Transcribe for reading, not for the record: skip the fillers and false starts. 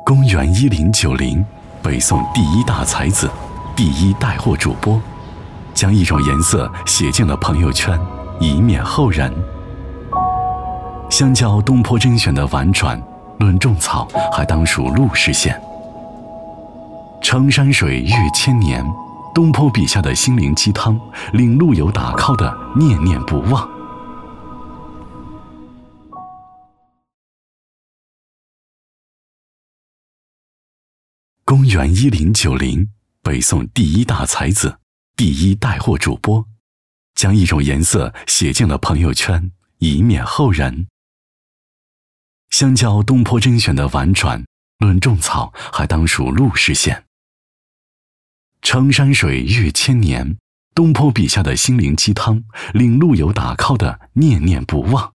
公元1090，北宋第一大才子，第一带货主播，将一种颜色写进了朋友圈，以免后人。相较东坡甄选的婉转，论种草还当属陆氏县。常山水遇千年，东坡笔下的心灵鸡汤，令陆游打 call 的念念不忘。公元1090，北宋第一大才子，第一带货主播，将一种颜色写进了朋友圈，以免后人。相较东坡甄选的婉转，论种草还当属陆氏县。常山水遇千年，东坡笔下的心灵鸡汤，令陆游打 call 的念念不忘。